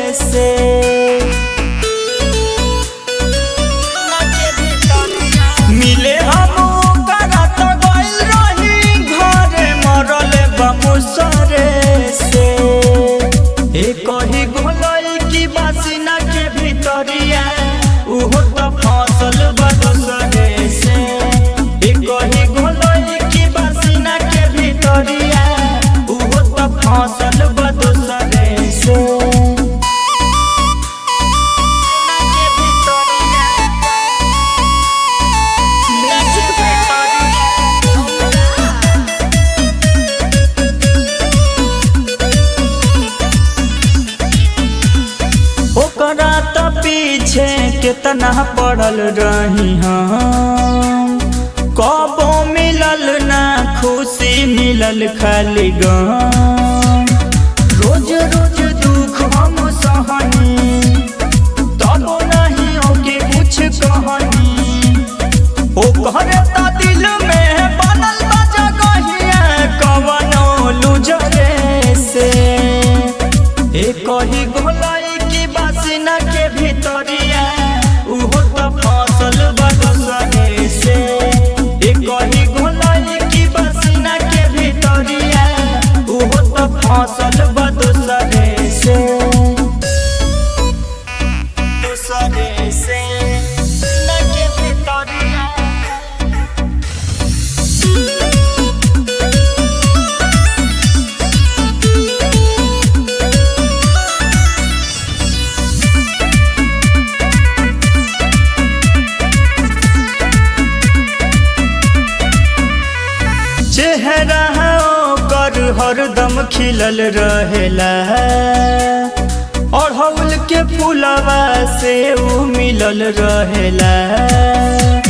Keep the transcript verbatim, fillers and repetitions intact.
से। मिले हम करत गइल रही घरे मरल बमुसरे से। एक ही गोलई की बासिना के भीतरिया उहो त फसल बदसरे से। एक ही गोलई की बासिना के भीतरिया उहो त फसल बदसरे से। ओकरा त पीछे कितना पड़ल रही हम, कबो मिलल ना खुशी मिलल खाली गम। रोज रोज दुख हम सहनी तब नहीं ओके कुछ कहनी। ओकरे त दिल में बनल बा जगहिया कवनो लुजरे से। एक ही गोलाई की बासिना के भीतरिया उहो त फसल बदसरे से। एक ही गोलाई की बासिना के भीतरिया उहो त फसल बदसरे से। दूसरे से ना के भीतरिया चेहरा ओकर हरदम खिलल रहेला, अड़हुल के फूलवा से उ मिलल रहेला।